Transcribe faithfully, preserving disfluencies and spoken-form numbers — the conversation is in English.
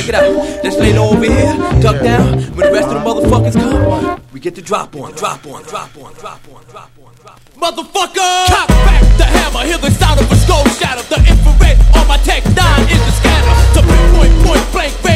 check it out. Let's lay low over here, duck down. When the rest of the motherfuckers come, we get the drop on, drop on, drop on, drop on, drop on, drop on. Motherfucker! Cock back the hammer, hear the sound of a skull shatter. The infrared on my tech nine is the scanner. To pinpoint, point blank,